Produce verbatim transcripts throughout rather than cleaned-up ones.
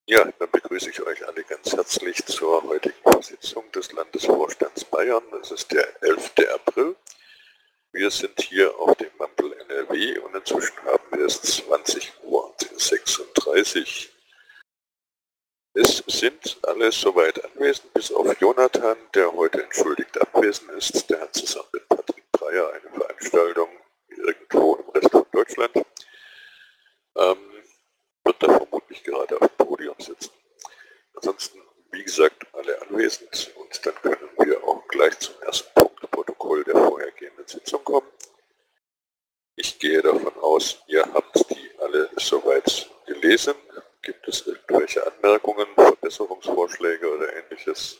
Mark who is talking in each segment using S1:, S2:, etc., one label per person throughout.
S1: Ja, dann begrüße ich euch alle ganz herzlich zur heutigen Sitzung des Landesvorstands Bayern. Es ist der elfte April. Wir sind hier auf dem Mampel N R W und inzwischen haben wir es zwanzig Uhr sechsunddreißig. Es sind alle soweit anwesend, bis auf Jonathan, der heute entschuldigt abwesend ist. Der hat zusammen mit Patrick Breyer eine Veranstaltung irgendwo im Rest von Deutschland. Ähm, wird da vermutlich gerade auf dem Podium sitzen. Ansonsten, wie gesagt, alle anwesend und dann können wir auch gleich zum ersten Punkt Protokoll der vorhergehenden Sitzung kommen. Ich gehe davon aus, ihr habt die alle soweit gelesen. Gibt es irgendwelche Anmerkungen, Verbesserungsvorschläge oder ähnliches?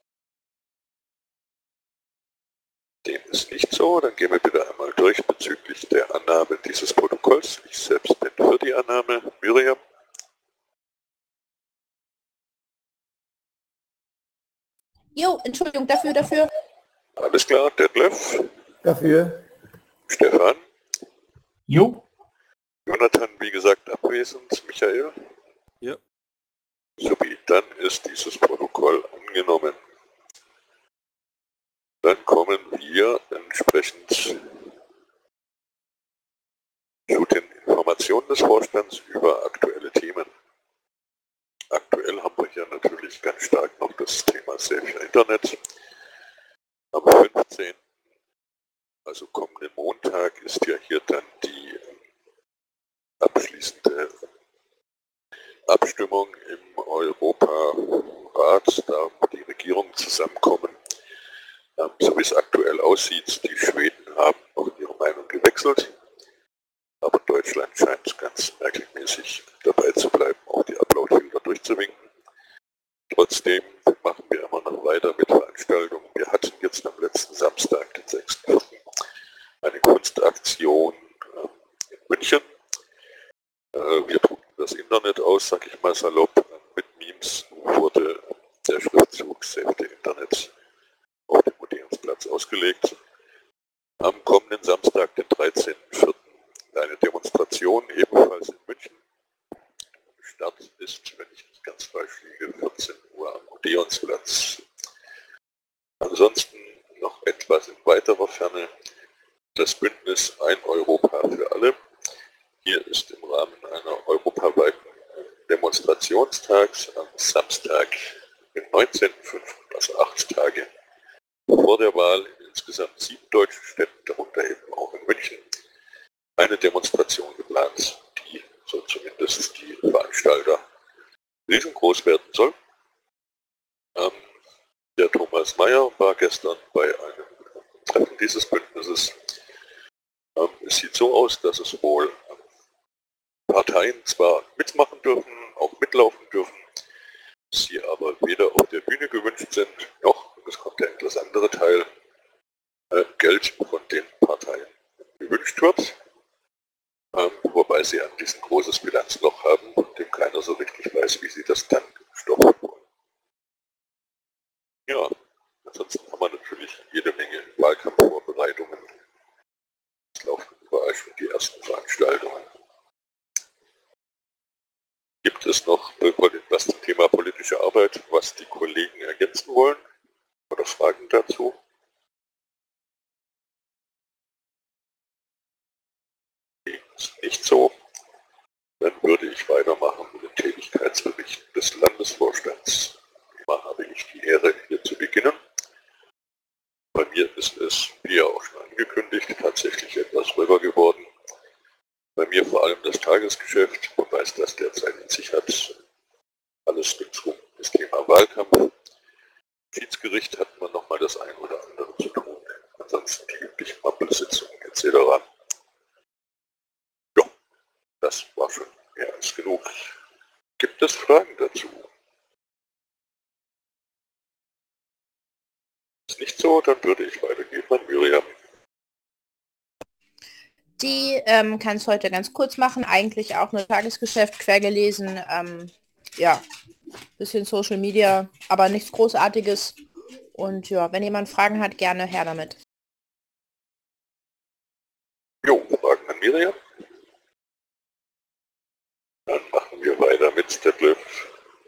S1: Dem ist nicht so. Dann gehen wir bitte einmal durch bezüglich der Annahme dieses Protokolls. Ich selbst bin für die Annahme. Miriam?
S2: Jo, Entschuldigung, dafür, dafür.
S1: Alles klar, Detlef?
S3: Dafür.
S1: Stefan?
S4: Jo.
S1: Jonathan, wie gesagt, abwesend. Michael?
S4: Ja.
S1: Supi, dann ist dieses Protokoll angenommen. Dann kommen wir entsprechend zu den Informationen des Vorstands über aktuelle Themen. Aktuell haben wir hier natürlich ganz stark noch das Thema Safe Internet. Am fünfzehnten, also kommenden Montag, ist ja hier dann die abschließende Abstimmung im Europarat, da wo die Regierungen zusammenkommen. Ähm, so wie es aktuell aussieht, die Schweden haben auch ihre Meinung gewechselt, aber Deutschland scheint ganz merkmäßig dabei zu bleiben, auch die Upload-Filter durchzuwinken. Trotzdem machen wir immer noch weiter mit Veranstaltungen. Wir hatten jetzt am letzten Samstag, den sechsten vierten eine Kunstaktion äh, in München. Äh, wir druckten das Internet aus, sag ich mal salopp, mit Memes wurde der Schriftzug Save the Internet auf dem Odeonsplatz ausgelegt. Am kommenden Samstag, den dreizehnten vierten eine Demonstration, ebenfalls in München. Start ist, wenn ich nicht ganz falsch liege, vierzehn Uhr am Odeonsplatz. Ansonsten noch etwas in weiterer Ferne. Das Bündnis Ein Europa für alle. Hier ist im Rahmen einer europaweiten Demonstrationstags am Samstag, den neunzehnten fünften, also acht Tage vor der Wahl in insgesamt sieben deutschen Städten, darunter eben auch in München, eine Demonstration geplant, die, so zumindest die Veranstalter, riesengroß werden soll. Ähm, der Thomas Mayer war gestern bei einem Treffen dieses Bündnisses. Ähm, es sieht so aus, dass es wohl Parteien zwar mitmachen dürfen, auch mitlaufen dürfen, sie aber weder auf der Bühne gewünscht sind, noch, und das kommt der etwas andere Teil, äh, Geld von den Parteien gewünscht wird. Ähm, wobei sie ein riesengroßes Bilanzloch haben, von dem keiner so richtig weiß, wie sie das dann stoppen wollen. Ja, ansonsten haben wir natürlich jede Menge Wahlkampfvorbereitungen. Es laufen überall schon die ersten Veranstaltungen. Gibt es noch was zum Thema politische Arbeit, was die Kollegen ergänzen wollen oder Fragen dazu? Ist nicht so. Dann würde ich weitermachen mit den Tätigkeitsberichten des Landesvorstands. Immer habe ich die Ehre, hier zu beginnen. Bei mir ist es, wie ja auch schon angekündigt, tatsächlich etwas ruhiger geworden. Bei mir vor allem das Tagesgeschäft, wobei es das derzeit in sich hat. Alles rund um das Thema Wahlkampf. Schiedsgericht hat man nochmal das ein oder andere zu tun. Ansonsten die üblichen Mampelsitzungen et cetera. Ja, das war schon mehr als genug. Gibt es Fragen dazu? Ist nicht so, dann würde ich weitergehen an Miriam.
S2: Die ähm, kann es heute ganz kurz machen, eigentlich auch nur Tagesgeschäft, quer gelesen, ähm, ja, bisschen Social Media, aber nichts Großartiges. Und ja, wenn jemand Fragen hat, gerne her damit.
S1: Jo, Fragen an Miriam? Dann machen wir weiter mit Detlef.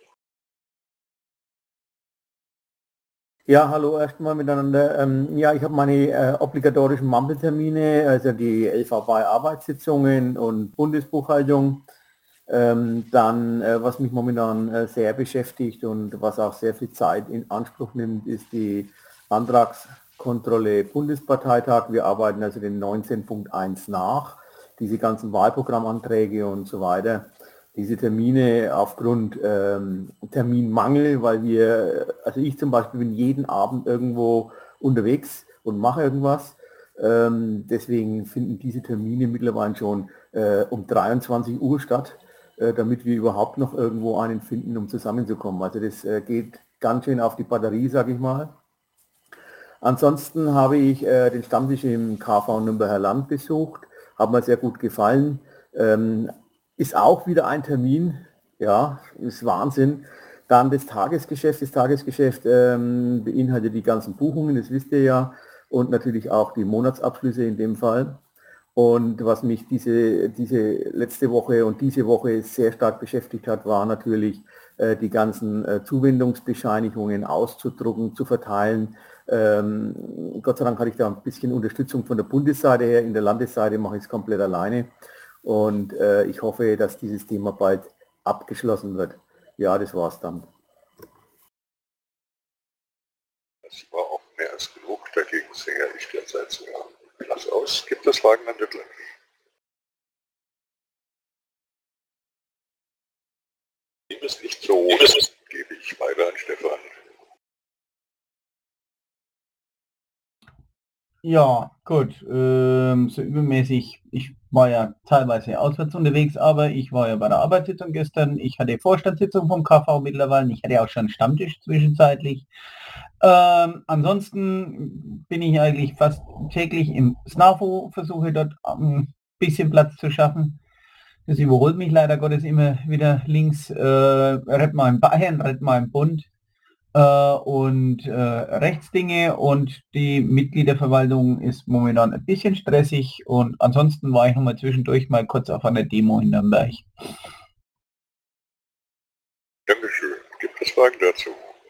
S4: Ja, hallo erstmal miteinander. Ähm, ja, ich habe meine äh, obligatorischen Mampeltermine, also die L V B-Arbeitssitzungen und Bundesbuchhaltung. Ähm, dann, äh, was mich momentan äh, sehr beschäftigt und was auch sehr viel Zeit in Anspruch nimmt, ist die Antragskontrolle Bundesparteitag. Wir arbeiten also den neunzehn Punkt eins nach, diese ganzen Wahlprogrammanträge und so weiter. Diese Termine aufgrund ähm, Terminmangel, weil wir, also ich zum Beispiel bin jeden Abend irgendwo unterwegs und mache irgendwas. Ähm, deswegen finden diese Termine mittlerweile schon äh, um dreiundzwanzig Uhr statt, äh, damit wir überhaupt noch irgendwo einen finden, um zusammenzukommen. Also das äh, geht ganz schön auf die Batterie, sage ich mal. Ansonsten habe ich äh, den Stammtisch im K V Nürnberger Land besucht, hat mir sehr gut gefallen. Ähm, ist auch wieder ein Termin, ja, ist Wahnsinn. Dann das Tagesgeschäft. Das Tagesgeschäft ähm, beinhaltet die ganzen Buchungen, das wisst ihr ja, und natürlich auch die Monatsabschlüsse in dem Fall. Und was mich diese, diese letzte Woche und diese Woche sehr stark beschäftigt hat, war natürlich äh, die ganzen äh, Zuwendungsbescheinigungen auszudrucken, zu verteilen. Ähm, Gott sei Dank hatte ich da ein bisschen Unterstützung von der Bundesseite her. In der Landesseite mache ich es komplett alleine. Und äh, ich hoffe, dass dieses Thema bald abgeschlossen wird. Ja, das war's dann.
S1: Das war auch mehr als genug, dagegen sehe ich derzeit sogar blass aus. Gibt es Fragen an Düttle? Dem ist nicht so, das gebe ich weiter an Stefan.
S3: Ja, gut. Ähm, so übermäßig. Ich war ja teilweise auswärts unterwegs, aber ich war ja bei der Arbeitssitzung gestern. Ich hatte Vorstandssitzung vom K V mittlerweile. Ich hatte auch schon einen Stammtisch zwischenzeitlich. Ähm, ansonsten bin ich eigentlich fast täglich im SNAFO, versuche dort ein bisschen Platz zu schaffen. Das überholt mich leider Gottes immer wieder links. Äh, rett mal in Bayern, rett mal im Bund äh, und äh, Rechtsdinge, und die Mitgliederverwaltung ist momentan ein bisschen stressig, und ansonsten war ich noch mal zwischendurch mal kurz auf einer Demo in Nürnberg.
S1: Dankeschön. Gibt es Fragen dazu?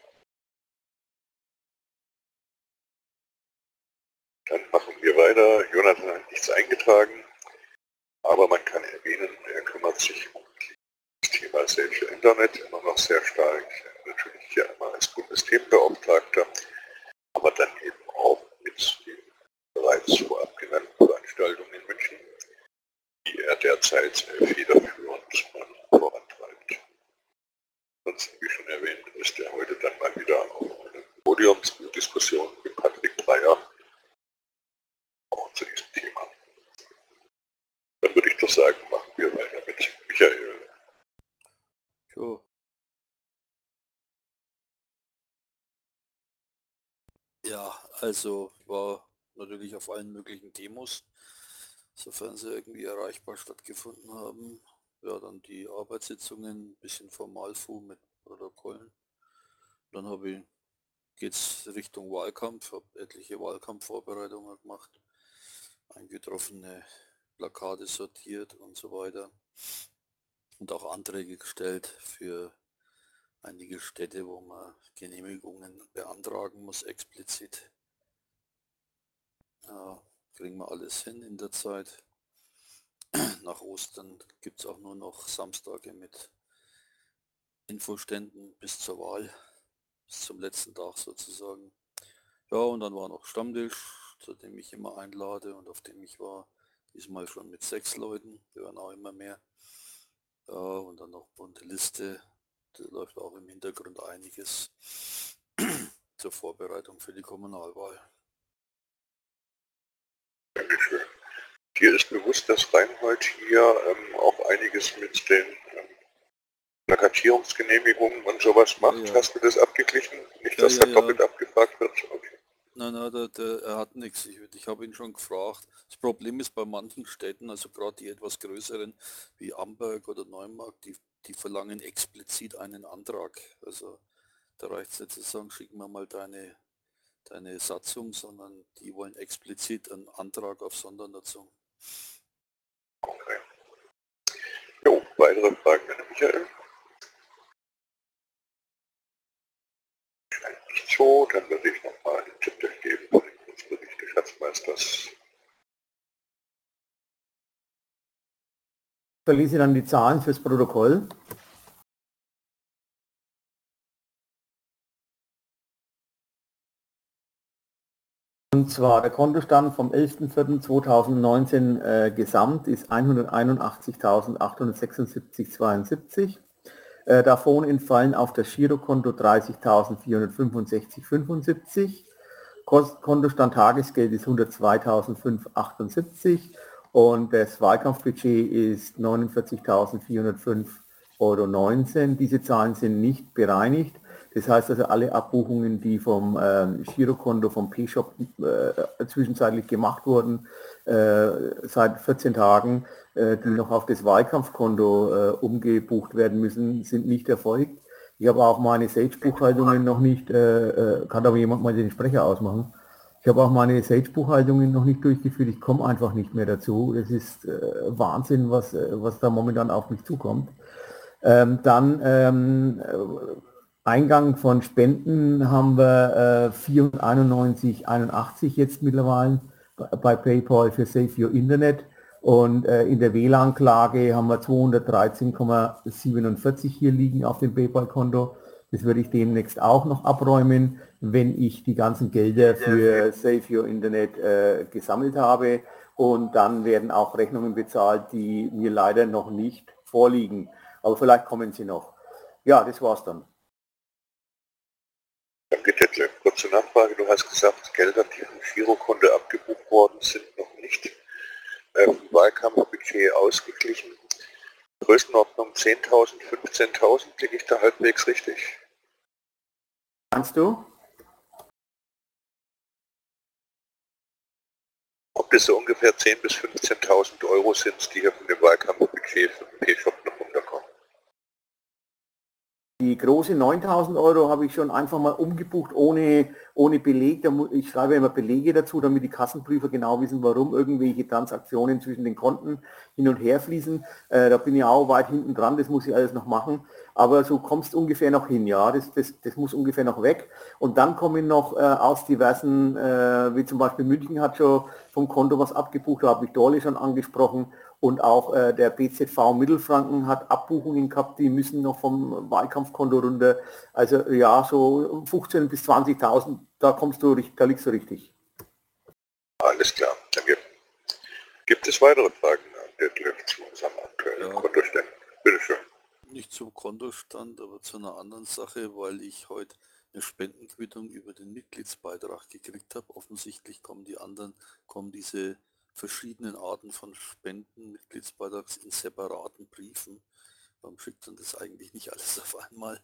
S1: Dann machen wir weiter. Jonathan hat nichts eingetragen, aber man kann erwähnen, er kümmert sich um das Thema Safe Internet immer noch sehr stark. Natürlich hier einmal als Bundesthemenbeauftragter, aber dann eben auch mit den bereits vorab genannten Veranstaltungen in München, die er derzeit federführend vorantreibt. Ansonsten, wie schon erwähnt, ist er heute dann mal wieder auf einer Podiumsdiskussion mit Patrick Breyer auch zu diesem Thema. Dann würde ich doch sagen, machen wir weiter mit Michael.
S5: Sure. Ja, also ich war natürlich auf allen möglichen Demos, sofern sie irgendwie erreichbar stattgefunden haben. Ja, dann die Arbeitssitzungen, ein bisschen Formalfu mit Protokollen. Dann habe ich, geht's Richtung Wahlkampf, habe etliche Wahlkampfvorbereitungen gemacht, eingetroffene Plakate sortiert und so weiter. Und auch Anträge gestellt für einige Städte, wo man Genehmigungen beantragen muss, explizit. Ja, kriegen wir alles hin in der Zeit. Nach Ostern gibt es auch nur noch Samstage mit Infoständen bis zur Wahl, bis zum letzten Tag sozusagen. Ja, und dann war noch Stammtisch, zu dem ich immer einlade und auf dem ich war, diesmal schon mit sechs Leuten, wir waren auch immer mehr. Ja, und dann noch bunte Liste, da läuft auch im Hintergrund einiges zur Vorbereitung für die Kommunalwahl.
S1: Dankeschön. Dir ist bewusst, dass Reinhold hier ähm, auch einiges mit den ähm, Plakatierungsgenehmigungen und sowas macht.
S5: Ja, ja.
S1: Hast du das abgeglichen? Nicht,
S5: Ja,
S1: dass
S5: ja,
S1: da doppelt
S5: ja.
S1: abgefragt wird? Okay.
S5: Nein, nein, der, der, er hat nichts. Ich, ich habe ihn schon gefragt. Das Problem ist bei manchen Städten, also gerade die etwas größeren wie Amberg oder Neumarkt, die, die verlangen explizit einen Antrag. Also da reicht es nicht zu sagen, schick mir mal deine, deine Satzung, sondern die wollen explizit einen Antrag auf Sondernutzung.
S1: Okay. Jo, weitere Fragen an Michael? Scheint nicht so, dann würde
S4: verlese dann die Zahlen fürs Protokoll. Und zwar der Kontostand vom elften vierten zweitausendneunzehn äh, gesamt ist hunderteinundachtzigtausendachthundertsechsundsiebzig Komma zweiundsiebzig. Äh, davon entfallen auf das Girokonto dreißigtausendvierhundertfünfundsechzig Komma fünfundsiebzig. Kontostand Tagesgeld ist hundertzweitausendfünfhundertachtundsiebzig und das Wahlkampfbudget ist neunundvierzigtausendvierhundertfünf Euro neunzehn. Diese Zahlen sind nicht bereinigt. Das heißt also, alle Abbuchungen, die vom äh, Girokonto, vom P-Shop äh, zwischenzeitlich gemacht wurden, äh, seit vierzehn Tagen, äh, die noch auf das Wahlkampfkonto äh, umgebucht werden müssen, sind nicht erfolgt. Ich habe auch meine Sage-Buchhaltungen noch nicht, äh, äh, kann aber jemand mal den Sprecher ausmachen. Ich habe auch meine Sage-Buchhaltungen noch nicht durchgeführt, ich komme einfach nicht mehr dazu. Das ist äh, Wahnsinn, was, äh, was da momentan auf mich zukommt. Ähm, dann ähm, Eingang von Spenden haben wir äh, vierhunderteinundneunzig Komma einundachtzig jetzt mittlerweile bei PayPal für Save Your Internet und äh, in der W L A N-Klage haben wir zweihundertdreizehn Komma siebenundvierzig hier liegen auf dem PayPal-Konto. Das würde ich demnächst auch noch abräumen, wenn ich die ganzen Gelder für Save Your Internet äh, gesammelt habe, und dann werden auch Rechnungen bezahlt, die mir leider noch nicht vorliegen. Aber vielleicht kommen sie noch. Ja, das war's dann.
S1: Danke, Detlef. Kurze Nachfrage. Du hast gesagt, Gelder, die vom Girokonto abgebucht worden sind, noch nicht äh, vom Wahlkampfbudget ausgeglichen. Größenordnung zehntausend, fünfzehntausend, liege ich da halbwegs richtig?
S4: Kannst du?
S1: Ob das so ungefähr zehntausend bis fünfzehntausend Euro sind, die hier von dem Wahlkampfbudget für den P-Shop noch runterkommen?
S4: Die große neuntausend Euro habe ich schon einfach mal umgebucht ohne, ohne Beleg. Ich schreibe immer Belege dazu, damit die Kassenprüfer genau wissen, warum irgendwelche Transaktionen zwischen den Konten hin und her fließen. Äh, da bin ich auch weit hinten dran, das muss ich alles noch machen. Aber so kommst du ungefähr noch hin, ja, das, das, das muss ungefähr noch weg. Und dann kommen noch äh, aus diversen, äh, wie zum Beispiel München hat schon vom Konto was abgebucht, da habe ich Dorle schon angesprochen. Und auch äh, der B Z V Mittelfranken hat Abbuchungen gehabt, die müssen noch vom Wahlkampfkonto runter. Also ja, so fünfzehntausend bis zwanzigtausend, da kommst du, da liegst du richtig.
S1: Alles klar, danke. Gibt es weitere Fragen an Detlef zu unserem aktuellen
S5: Ja.
S1: Kontostand? Bitte schön.
S5: Nicht zum Kontostand, aber zu einer anderen Sache, weil ich heute eine Spendenquittung über den Mitgliedsbeitrag gekriegt habe. Offensichtlich kommen die anderen, kommen diese verschiedenen Arten von Spenden, Mitgliedsbeitrags in separaten Briefen. Warum schickt man das eigentlich nicht alles auf einmal?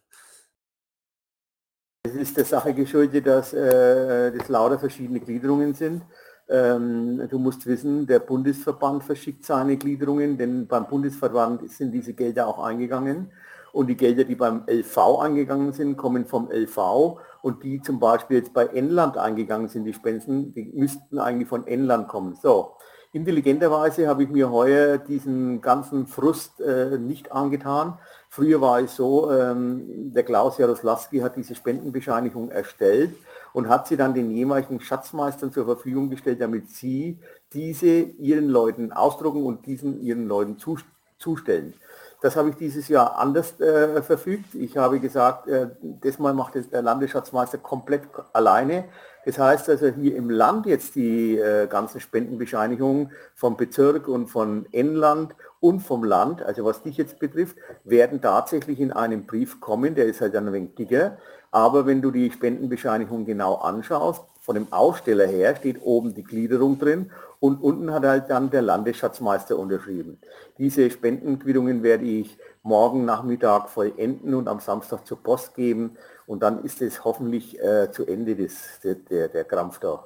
S4: Es ist der Sache geschuldet, dass äh, das lauter verschiedene Gliederungen sind. Ähm, du musst wissen, der Bundesverband verschickt seine Gliederungen, denn beim Bundesverband sind diese Gelder auch eingegangen. Und die Gelder, die beim L V eingegangen sind, kommen vom L V. Und die zum Beispiel jetzt bei N-Land eingegangen sind, die Spenden, die müssten eigentlich von N-Land kommen. So, intelligenterweise habe ich mir heuer diesen ganzen Frust äh, nicht angetan. Früher war es so, ähm, der Klaus Jaroslawski hat diese Spendenbescheinigung erstellt und hat sie dann den jeweiligen Schatzmeistern zur Verfügung gestellt, damit sie diese ihren Leuten ausdrucken und diesen ihren Leuten zustellen. Das habe ich dieses Jahr anders äh, verfügt. Ich habe gesagt, äh, das Mal macht es der Landesschatzmeister komplett alleine. Das heißt also hier im Land jetzt die äh, ganzen Spendenbescheinigungen vom Bezirk und von N-Land und vom Land, also was dich jetzt betrifft, werden tatsächlich in einem Brief kommen, der ist halt ein wenig dicker. Aber wenn du die Spendenbescheinigung genau anschaust, von dem Aussteller her steht oben die Gliederung drin und unten hat halt dann der Landesschatzmeister unterschrieben. Diese Spendenquittungen werde ich morgen Nachmittag vollenden und am Samstag zur Post geben und dann ist es hoffentlich äh, zu Ende des, der, der, der Krampf da.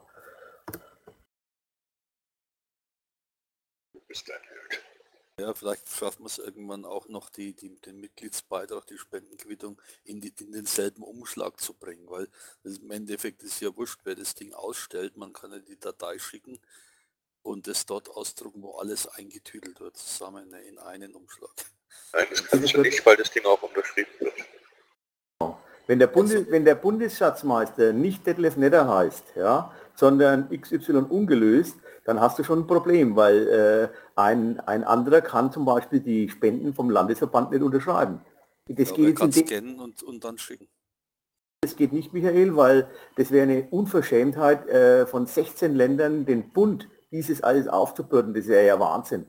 S1: Du bist ein Held.
S5: Ja, vielleicht schaffen wir es irgendwann auch noch, die, die, den Mitgliedsbeitrag, die Spendenquittung in, die, in denselben Umschlag zu bringen, weil das im Endeffekt ist ja wurscht, wer das Ding ausstellt, man kann ja die Datei schicken und es dort ausdrucken, wo alles eingetüdelt wird, zusammen in einen Umschlag.
S1: Nein, das kannst du nicht, weil das Ding auch unterschrieben wird.
S4: Wenn der, Bundes, wenn der Bundesschatzmeister nicht Detlef Netter heißt, ja, sondern X Y ungelöst, dann hast du schon ein Problem, weil äh, ein, ein anderer kann zum Beispiel die Spenden vom Landesverband nicht unterschreiben. Das
S5: Ja,
S4: geht
S5: wer
S4: jetzt
S5: kann
S4: in dem,
S5: scannen und, und dann schicken?
S4: das geht nicht, Michael, weil das wäre eine Unverschämtheit äh, von sechzehn Ländern, den Bund dieses alles aufzubürden. Das wäre ja Wahnsinn.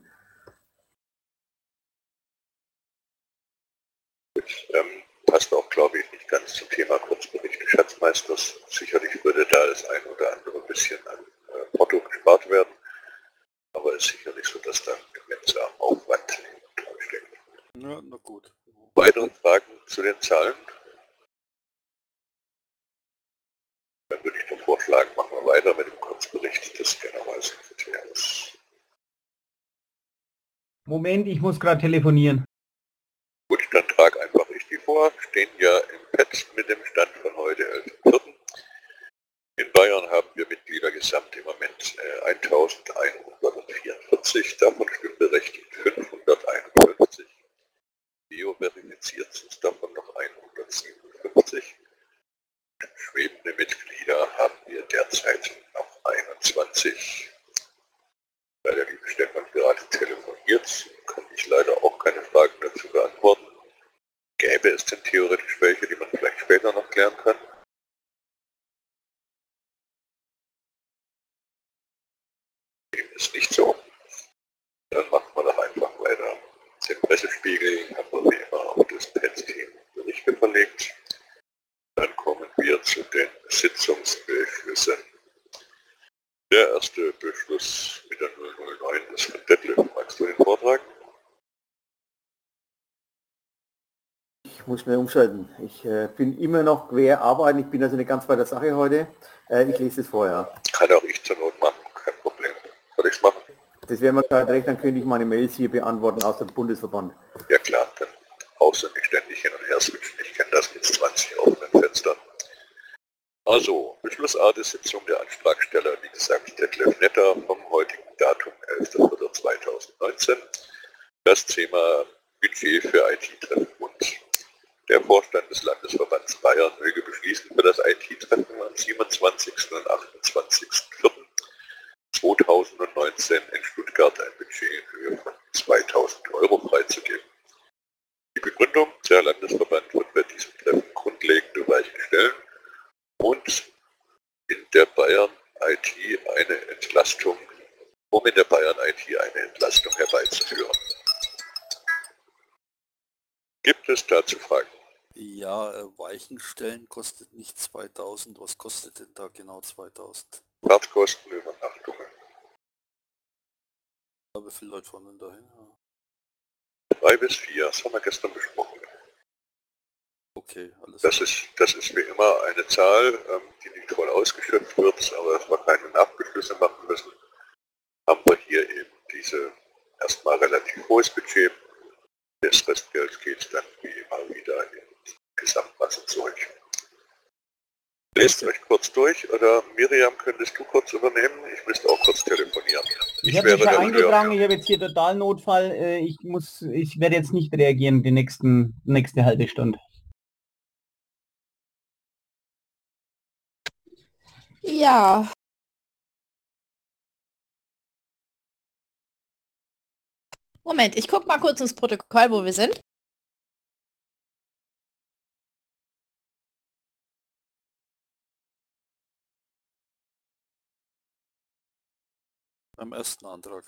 S1: Ähm, passt auch, glaube ich, nicht ganz zum Thema Kurzbericht des Schatzmeisters. Sicherlich würde da das ein oder andere bisschen an äh, Porto gespart werden, aber es ist sicherlich so, dass da ein immenser Aufwand drin steckt.
S5: Ja, na gut.
S1: Weitere Fragen zu den Zahlen? Dann würde ich doch vorschlagen, machen wir weiter mit dem Kurzbericht des Generalsekretärs.
S3: Moment, ich muss gerade telefonieren.
S1: Gut, dann trage einfach ich die vor. Stehen ja im Pad mit dem Stand von heute, elften vierten In Bayern haben wir Mitglieder gesamt im Moment äh, eintausendeinhundertvierundvierzig, davon stimmberechtigt fünfhunderteinundfünfzig. Bio-verifiziert sind davon noch hundertsiebenundfünfzig. Schwebende Mitglieder haben wir derzeit noch einundzwanzig. Da der liebe Stefan gerade telefoniert, kann ich leider auch keine Fragen dazu beantworten. Gäbe es denn theoretisch welche, die man vielleicht später noch klären kann? Dem ist nicht so. Dann machen wir doch einfach weiter. Den Pressespiegel haben wir wie immer auf das Pad-Team Berichte verlegt. Dann kommen wir zu den Sitzungsbeschlüssen. Der erste Beschluss mit der null null neun ist von Detlef. Magst du den vortragen?
S4: Ich muss schnell umschalten. Ich äh, bin immer noch quer arbeiten. Ich bin also nicht ganz bei der Sache heute. Äh, ich lese es vorher.
S1: Kann auch ich zur Not machen, kein Problem. Soll ich es machen?
S4: Das wäre mir gerade recht, dann könnte ich meine Mails hier beantworten aus dem Bundesverband.
S1: Ja klar, dann brauchst du nicht ständig hin und her switchen. Ich kenne das mit zwanzig offenen Fenstern. Also, Beschlussart ist Sitzung der Antragsteller, wie gesagt, Detlef Netter vom heutigen Datum elfter vierter zweitausendneunzehn. Das Thema Budget für I T-Treffen und der Vorstand des Landesverbands Bayern möge beschließen, für das I T-Treffen am siebenundzwanzigsten und achtundzwanzigsten vierten zweitausendneunzehn in Stuttgart ein Budget in Höhe von zweitausend Euro freizugeben. Die Begründung: Der Landesverband wird bei diesem Treffen grundlegende Weichen stellen und in der Bayern I T eine Entlastung, um in der Bayern I T eine Entlastung herbeizuführen. Gibt es dazu Fragen?
S5: Ja, äh, Weichenstellen kostet nicht zweitausend. Was kostet denn da genau zweitausend?
S1: Fahrtkosten, Übernachtungen.
S5: Wie viele Leute fahren denn dahin? Ja.
S1: Drei bis vier, das haben wir gestern besprochen.
S5: Okay, alles
S1: Das
S5: klar.
S1: ist, das ist wie immer eine Zahl, ähm, die nicht voll ausgeschöpft wird, aber dass wir keine Nachbeschlüsse machen müssen, haben wir hier eben diese erstmal relativ hohes Budget. Das Restgeld geht dann wie immer wieder in die Gesamtmasse zurück. Lest euch kurz durch, oder Miriam, könntest du kurz übernehmen? Ich müsste auch kurz telefonieren.
S3: Ich,
S1: Ich
S3: habe mich
S1: wäre
S3: schon
S1: der
S3: eingetragen,
S1: Uhr.
S3: ich habe jetzt hier Totalnotfall. Äh, ich muss, ich werde jetzt nicht reagieren, die nächsten, nächste halbe Stunde.
S2: Ja. Moment, ich gucke mal kurz ins Protokoll, wo wir sind.
S5: Beim ersten Antrag.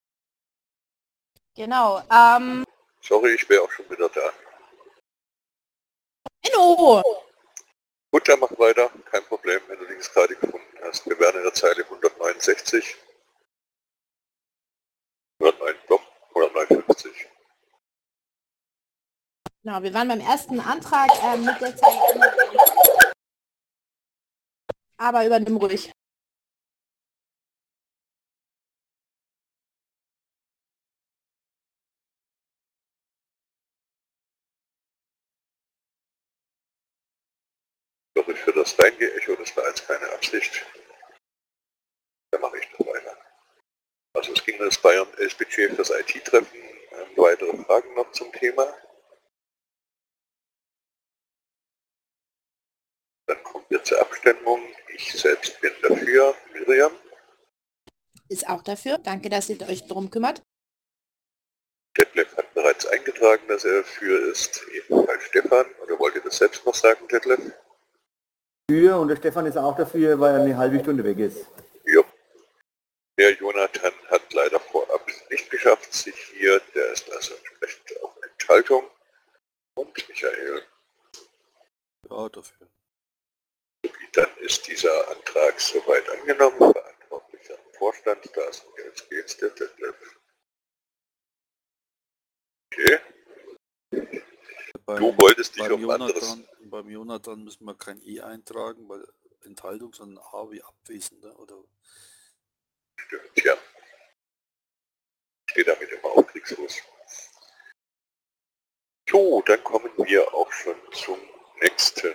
S2: Genau. Ähm,
S1: Sorry, ich wäre auch schon wieder da.
S2: Enno!
S1: Gut, dann mach weiter, kein Problem, wenn du links gerade gefunden hast. Wir wären in der Zeile hundertneunundsechzig. hundertneun, doch, hundertneunundfünfzig.
S2: Genau, wir waren beim ersten Antrag ähm, mit der Zeile. Aber übernimm ruhig.
S1: Sorry für das Reingeecho, das war jetzt keine Absicht. Dann mache ich das weiter. Also es ging um das Bayern das Budget für das I T-Treffen. Ähm, weitere Fragen noch zum Thema? Dann kommen wir zur Abstimmung. Ich selbst bin dafür. Miriam?
S2: ist auch dafür. Danke, dass ihr euch darum kümmert.
S1: Detlef hat bereits eingetragen, dass er dafür ist. Ebenfalls Stefan. Oder wollt ihr das selbst noch sagen, Detlef?
S4: Für und der Stefan ist auch dafür, weil er eine halbe Stunde weg ist.
S1: Ja. Der Jonathan hat leider vorab nicht geschafft, sich hier. Der ist also entsprechend auf Enthaltung. Und Michael.
S5: Ja, dafür.
S1: Dann ist dieser Antrag soweit angenommen. Verantwortlicher Vorstand, da ist jetzt geht's der Detlef. Okay.
S5: Beim,
S1: Du wolltest dich
S5: beim
S1: um anderes...
S5: Jonathan, beim Jonathan müssen wir kein I eintragen, weil Enthaltung, sondern A wie Abwesender, oder?
S1: Stimmt, ja. Steht damit immer aufkriegslos. So, dann kommen wir auch schon zum nächsten. An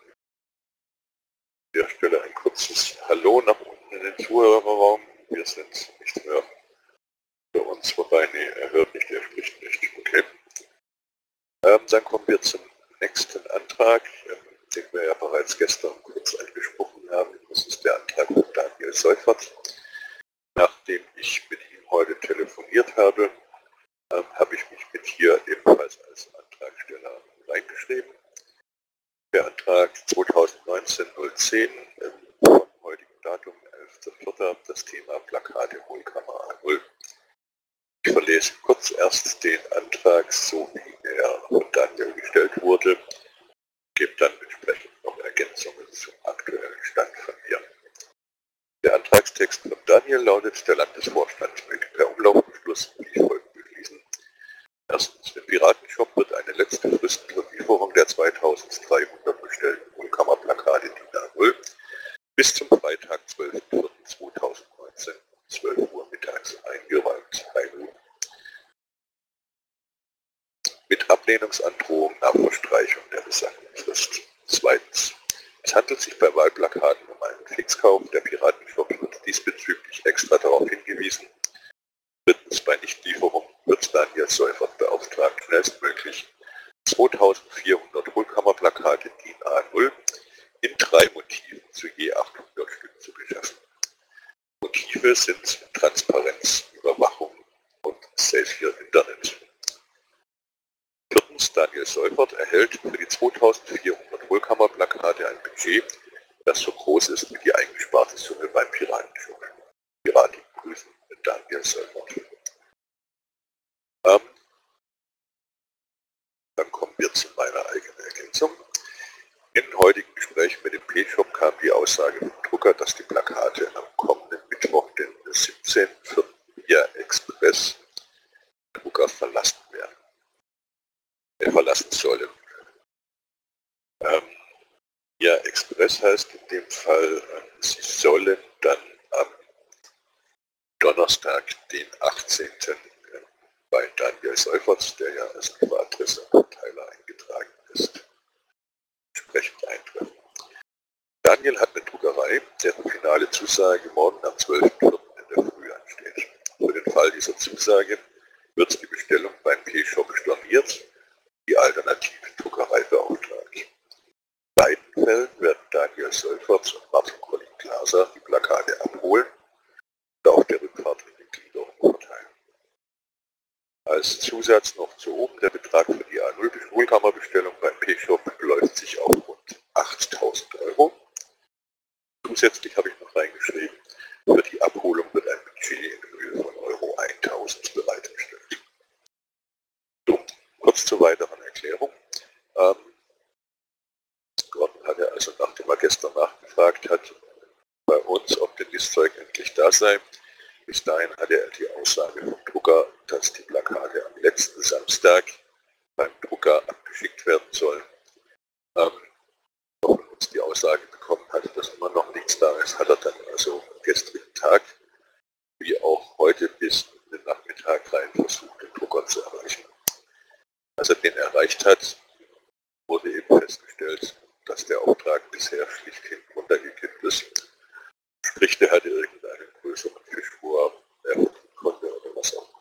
S1: der Stelle ein kurzes Hallo nach unten in den Zuhörerraum. Wir sind nicht mehr für uns vorbei. Nee, er hört nicht, er spricht nicht. Okay. Ähm, dann kommen wir zum nächsten Antrag, ähm, den wir ja bereits gestern kurz angesprochen haben. Das ist der Antrag von Daniel Seufert. Nachdem ich mit ihm heute telefoniert habe, ähm, habe ich mich mit hier ebenfalls als Antragsteller reingeschrieben. Der Antrag zweitausendneunzehn null zehn ähm, vom heutigen Datum elfter vierter das Thema Plakate Hohlkammer A null. Ich verlese kurz erst den Antrag, so wie er von Daniel gestellt wurde, gebe dann entsprechend noch Ergänzungen zum aktuellen Stand von mir. Der Antragstext von Daniel lautet: Der Landesvorstand möchte per Umlaufbeschluss wie folgt beschließen. Erstens, im Piratenshop wird eine letzte Frist zur Lieferung der zweitausenddreihundert bestellten Hohlkammerplakate D I N A null bis zum Freitag zwölfter vierter zweitausendneunzehn um zwölf Uhr mittags eingeräumt. Mit Ablehnungsandrohung nach Verstreichung der besagten Frist. Zweitens. Es handelt sich bei Wahlplakaten um einen Fixkauf. Der Piratenshop wird diesbezüglich extra darauf hingewiesen. Drittens. Bei Nichtlieferung wird Daniel Seufert beauftragt, schnellstmöglich zweitausendvierhundert Hohlkammerplakate D I N A null in drei Motiven zu je achthundert Stück zu beschaffen. Motive sind Transparenz, Überwachung und Safe Your Internet. Viertens, Daniel Seufert erhält für die zweitausendvierhundert Hohlkammerplakate ein Budget, das so groß ist wie die eingesparte Summe beim Piratenshop. Piraten grüßen Daniel Seufert. Ähm, dann kommen wir zu meiner eigenen Ergänzung. Im heutigen Gespräch mit dem P-Shop kam die Aussage vom Drucker, dass die Plakate am kommenden Mittwoch, den siebzehnten vierten via Express Drucker verlassen werden. Äh, verlassen sollen. Ähm, via Express heißt in dem Fall, äh, sie sollen dann am Donnerstag, den achtzehnten Äh, bei Daniel Seufert, der ja als Privatadresse und Verteiler eingetragen ist, entsprechend eintreffen. Daniel hat eine Druckerei, deren finale Zusage morgen am zwölften vierten in der Früh ansteht. Für den Fall dieser Zusage wird die Bestellung beim P-Shop storniert, die alternative Druckerei beauftragt. In beiden Fällen werden Daniel Seufert und Martin Colin Glaser die Plakate abholen und auf der Rückfahrt in den Gliederungen verteilen. Als Zusatz noch zu oben, der Betrag für die A null Hohlkammerbestellung beim P-Shop beläuft sich auf rund achttausend Euro. Zusätzlich habe ich noch reingeschrieben, für die Abholung wird ein Budget in Höhe von Euro tausend bereitgestellt. So, kurz zur weiteren Erklärung. Ähm, Gordon hatte also, nachdem er gestern nachgefragt hat, bei uns, ob denn das Zeug endlich da sei. Bis dahin hatte er die Aussage vom Drucker, dass die Plakate am letzten Samstag beim Drucker abgeschickt werden sollen. Ähm, noch von uns die Aussage bekommen hatte, dass immer noch nichts da ist, hat er dann also am gestrigen Tag, wie auch heute bis in den Nachmittag rein versucht, den Drucker zu erreichen. Als er den erreicht hat, wurde eben festgestellt, dass der Auftrag bisher schlicht hinten runtergekippt ist. Sprich, der hatte irgendeinen größeren Fisch, wo er erfinden konnte oder was auch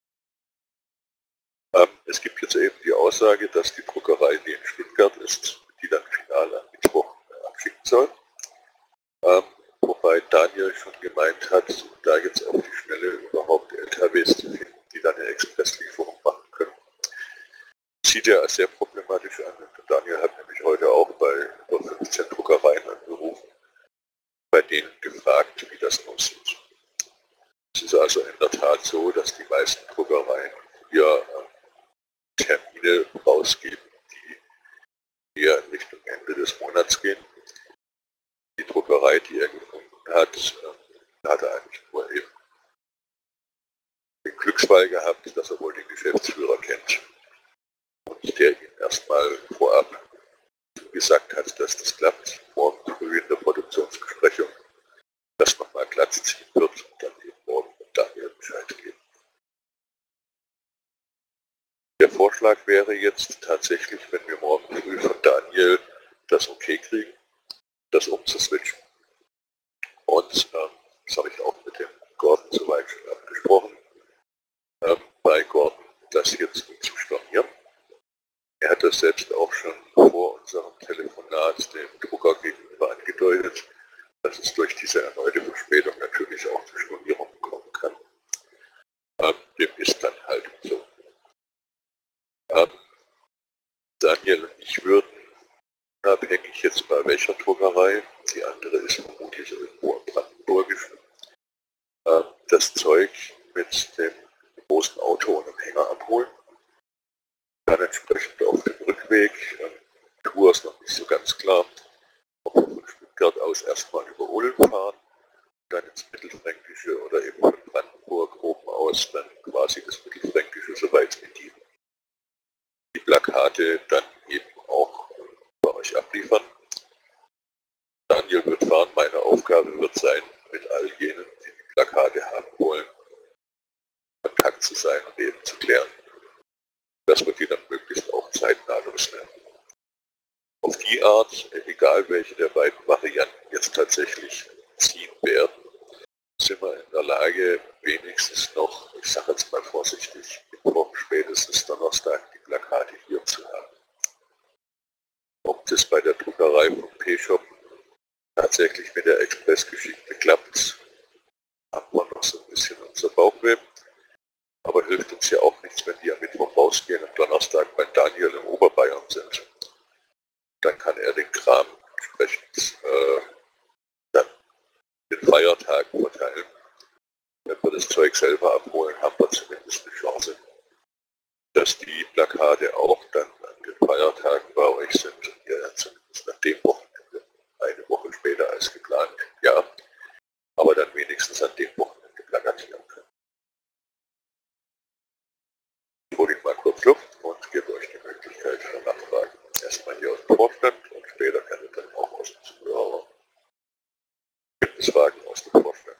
S1: immer. Ähm, es gibt jetzt eben die Aussage, dass die Druckerei, die in Stuttgart ist, die dann final am Mittwoch äh, abschicken soll. Ähm, wobei Daniel Daniel schon gemeint hat, da jetzt auf die Schnelle überhaupt L K Ws zu finden, die dann eine Expresslieferung machen können, sieht er als sehr problematisch an. Und Daniel hat nämlich heute auch bei über fünfzehn Druckereien angerufen, bei denen gefragt, wie das aussieht. Es ist also in der Tat so, dass die meisten Druckereien hier Termine rausgeben, die eher in Richtung Ende des Monats gehen. Die Druckerei, die er gefunden hat, äh, hat er eigentlich nur eben den Glücksfall gehabt, dass er wohl den Geschäftsführer kennt und der ihm erstmal vorab gesagt hat, dass das klappt, morgen früh in der Produktionsbesprechung, dass man mal glatt ziehen wird und dann eben morgen Daniel Bescheid geben. Der Vorschlag wäre jetzt tatsächlich, wenn wir morgen früh von Daniel das Okay kriegen, das umzuswitchen. Und ähm, das habe ich auch mit dem Gordon soweit schon abgesprochen, ähm, bei Gordon das jetzt zu stornieren. Er hat das selbst auch schon vor unserem Telefonat dem Drucker gegenüber angedeutet, dass es durch diese erneute Verspätung natürlich auch zu Stornierungen kommen kann. Ähm, dem ist dann halt so. Ähm, Daniel und ich würden, unabhängig jetzt bei welcher Druckerei, die andere ist vermutlich irgendwo im Brandenburgischen, äh, das Zeug mit dem großen Auto und dem Hänger abholen. Dann entsprechend auf dem Rückweg, äh, Tour ist noch nicht so ganz klar, ob wir von Stuttgart aus erstmal über Ulm fahren, dann ins Mittelfränkische oder eben von Brandenburg oben aus dann quasi das Mittelfränkische soweit bedienen. Die Plakate dann eben auch bei euch abliefern. Daniel wird fahren, meine Aufgabe wird sein, mit all jenen, die die Plakate haben wollen, in Kontakt zu sein und eben zu klären, dass wir die dann möglichst auch zeitnah loswerden. Auf die Art, egal welche der beiden Varianten jetzt tatsächlich ziehen werden, sind wir in der Lage, wenigstens noch, ich sage jetzt mal vorsichtig, Mittwoch, spätestens Donnerstag die Plakate hier zu haben. Ob das bei der Druckerei vom P-Shop tatsächlich mit der Expressgeschichte klappt, haben wir noch so ein bisschen unser Bauchweh. Aber hilft uns ja auch nichts, wenn die am Mittwoch rausgehen und Donnerstag bei Daniel in Oberbayern sind. Dann kann er den Kram entsprechend äh, dann den Feiertagen verteilen. Wenn wir das Zeug selber abholen, haben wir zumindest eine Chance, dass die Plakate auch dann an den Feiertagen bei euch sind und ihr dann zumindest nach dem Wochenende, eine Woche später als geplant, ja, aber dann wenigstens an dem Wochenende plakatieren können. Ich hole ihn mal kurz Luft und gebe euch die Möglichkeit für Nachfragen. Erstmal hier aus dem Vorstand und später kann ich dann auch aus dem Zuhörer. Gibt es Fragen aus dem Vorstand?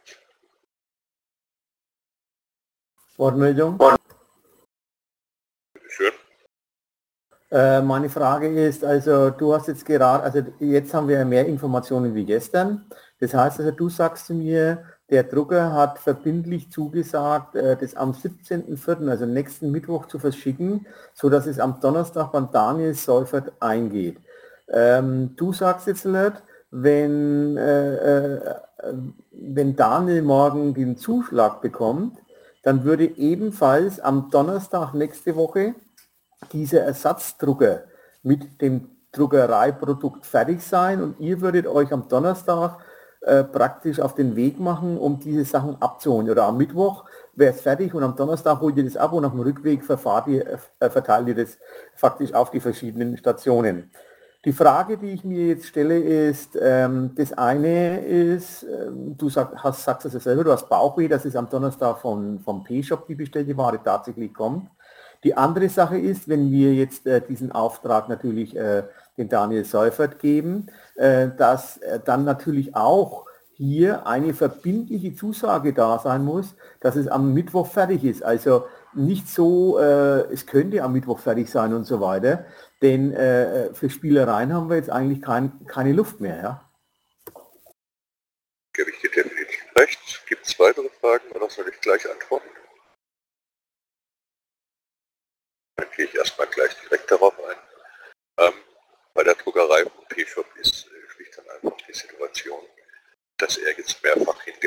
S4: Wortmeldung?
S1: Bitte schön.
S4: Äh, meine Frage ist, also du hast jetzt gerade, also jetzt haben wir mehr Informationen wie gestern. Das heißt also, du sagst zu mir, der Drucker hat verbindlich zugesagt, äh, das am siebzehnten vierten, also nächsten Mittwoch zu verschicken, so dass es am Donnerstag beim Daniel Seufert eingeht. Ähm, du sagst jetzt nicht, wenn, äh, äh, wenn Daniel morgen den Zuschlag bekommt, dann würde ebenfalls am Donnerstag nächste Woche dieser Ersatzdrucker mit dem Druckereiprodukt fertig sein und ihr würdet euch am Donnerstag äh, praktisch auf den Weg machen, um diese Sachen abzuholen. Oder am Mittwoch wäre es fertig und am Donnerstag holt ihr das ab und auf dem Rückweg verfahrt ihr, äh, verteilt ihr das faktisch auf die verschiedenen Stationen. Die Frage, die ich mir jetzt stelle, ist, ähm, das eine ist, ähm, du sag, hast, sagst es ja selber, du hast Bauchweh, dass es am Donnerstag von, vom P-Shop die bestellte Ware tatsächlich kommt. Die andere Sache ist, wenn wir jetzt äh, diesen Auftrag natürlich äh, den Daniel Seufert geben, äh, dass äh, dann natürlich auch hier eine verbindliche Zusage da sein muss, dass es am Mittwoch fertig ist. Also nicht so, äh, es könnte am Mittwoch fertig sein und so weiter, denn äh, für Spielereien haben wir jetzt eigentlich kein, keine Luft mehr. Ja?
S1: Gebe ich dir definitiv recht. Gibt es weitere Fragen oder soll ich gleich antworten? Dann gehe ich erstmal gleich direkt darauf ein. Ähm, bei der Druckerei vom P-Shop ist äh, schlicht und einfach die Situation, dass er jetzt mehrfach hin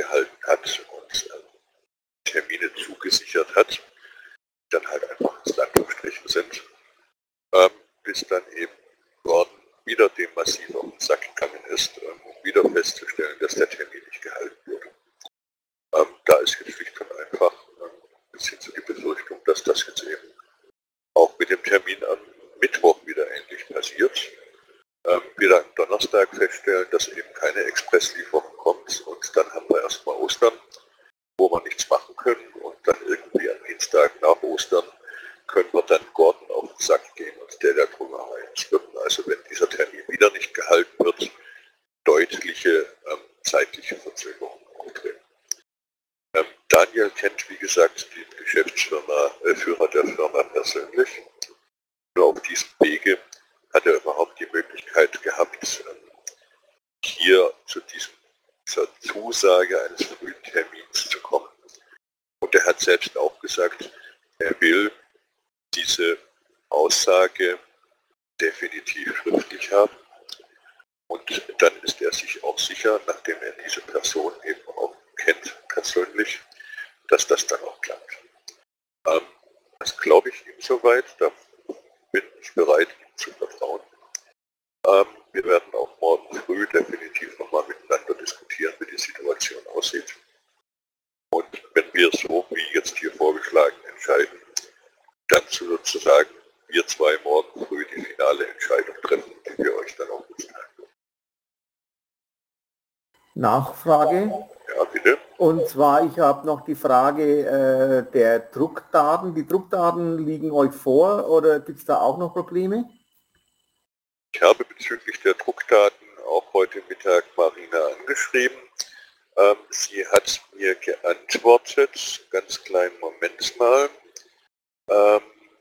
S1: vereinbart hat, dann halt einfach ins Land verstrichen sind, ähm, bis dann eben Gordon wieder dem massiv auf den Sack gegangen ist, ähm, um wieder festzustellen, dass der Termin nicht gehalten wurde. Ähm, da ist jetzt schlicht und einfach ähm, ein bisschen so die Befürchtung, dass das jetzt eben auch mit dem Termin am Mittwoch wieder ähnlich passiert. Ähm, wir dann am Donnerstag feststellen, dass eben keine Expresslieferung kommt und dann haben wir erstmal Ostern, wo wir nichts machen können und dann irgendwie am Dienstag nach Ostern können wir dann Gordon auf den Sack gehen und der der drüber rein. Es wird also, wenn dieser Termin wieder nicht gehalten wird, deutliche ähm, zeitliche Verzögerungen auftreten. Ähm, Daniel kennt, wie gesagt, den Geschäftsführer äh, Führer der Firma persönlich. Nur auf diesem Wege hat er überhaupt die Möglichkeit gehabt, ähm, hier zu diesem, dieser Zusage eines frühen Termins zu kommen. Und er hat selbst auch gesagt, er will diese Aussage definitiv schriftlich haben. Und dann ist er sich auch sicher, nachdem er diese Person eben auch kennt, persönlich, dass das dann auch klappt. Ähm, das glaube ich ihm soweit, da bin ich bereit, ihm zu vertrauen. Ähm, wir werden auch morgen früh definitiv nochmal miteinander diskutieren, wie die Situation aussieht. Und wenn wir so wie jetzt hier vorgeschlagen entscheiden, dann sozusagen wir zwei morgen früh die finale Entscheidung treffen, die wir euch dann auch mitteilen.
S4: Nachfrage.
S1: Ja, bitte.
S4: Und zwar, ich habe noch die Frage äh, der Druckdaten. Die Druckdaten liegen euch vor oder gibt es da auch noch Probleme?
S1: Ich habe bezüglich der Druckdaten auch heute Mittag Marina angeschrieben. Ähm, sie hat mir geantwortet, ganz kleinen Moment mal, ähm,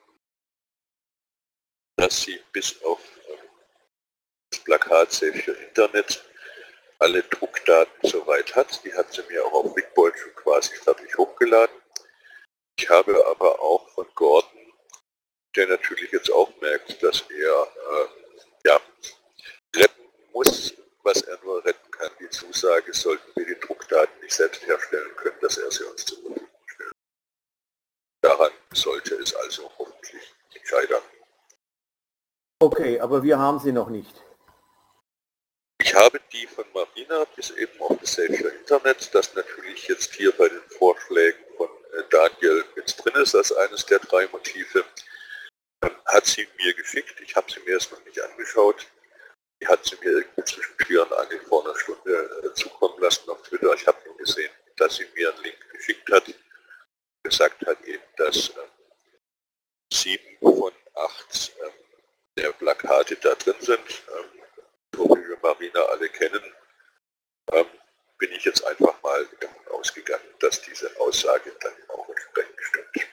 S1: dass sie bis auf ähm, das Plakat Save Your Internet alle Druckdaten soweit hat. Die hat sie mir auch auf Wigbold schon quasi fertig hochgeladen. Ich habe aber auch von Gordon, der natürlich jetzt auch merkt, dass er äh, ja, retten muss, was er nur retten kann. Die Zusage, sollten wir die Druckdaten nicht selbst herstellen können, dass er sie uns zur Verfügung stellt. Daran sollte es also hoffentlich nicht scheitern.
S4: Okay, aber wir haben sie noch nicht.
S1: Ich habe die von Marina bis eben auf das Save Your Internet, das natürlich jetzt hier bei den Vorschlägen von Daniel mit drin ist als eines der drei Motive, hat sie mir geschickt. Ich habe sie mir erst noch nicht angeschaut. Die hat sie mir irgendwie zwischen Tür und Angel vor einer Stunde äh, zukommen lassen auf Twitter. Ich habe nur gesehen, dass sie mir einen Link geschickt hat. Gesagt hat eben, dass äh, sieben von acht äh, der Plakate da drin sind. Ähm, so wie wir Marina alle kennen, ähm, bin ich jetzt einfach mal davon ausgegangen, dass diese Aussage dann auch entsprechend stimmt.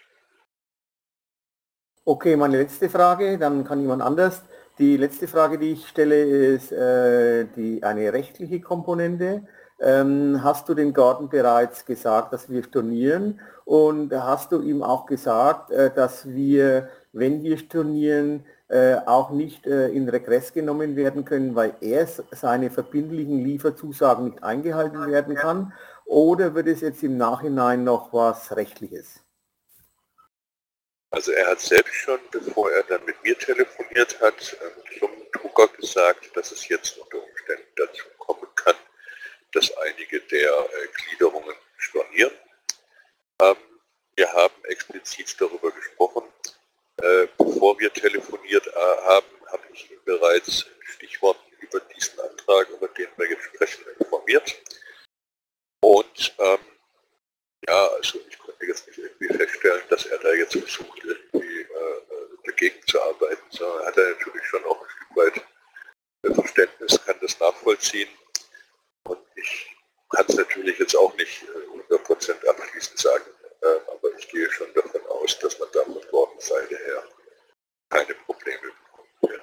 S4: Okay, meine letzte Frage, dann kann jemand anders. Die letzte Frage, die ich stelle, ist äh, die, eine rechtliche Komponente. Ähm, hast du den Gordon bereits gesagt, dass wir stornieren? Und hast du ihm auch gesagt, äh, dass wir, wenn wir stornieren, äh, auch nicht äh, in Regress genommen werden können, weil er seine verbindlichen Lieferzusagen nicht eingehalten werden kann? Oder wird es jetzt im Nachhinein noch was Rechtliches?
S1: Also er hat selbst schon, bevor er dann mit mir telefoniert hat, zum Drucker gesagt, dass es jetzt unter Umständen dazu kommen kann, dass einige der äh, Gliederungen stornieren. Ähm, wir haben explizit darüber gesprochen. Äh, bevor wir telefoniert äh, haben, habe ich ihn bereits in Stichworten über diesen Antrag, über den wir jetzt sprechen, informiert. Und ähm, ja, also ich konnte jetzt nicht irgendwie feststellen, dass er da jetzt versucht, irgendwie äh, dagegen zu arbeiten, sondern hat er natürlich schon auch ein Stück weit Verständnis, kann das nachvollziehen. Und ich kann es natürlich jetzt auch nicht hundert Prozent abschließend sagen, äh, aber ich gehe schon davon aus, dass man da von Gordons Seite her keine Probleme bekommen wird.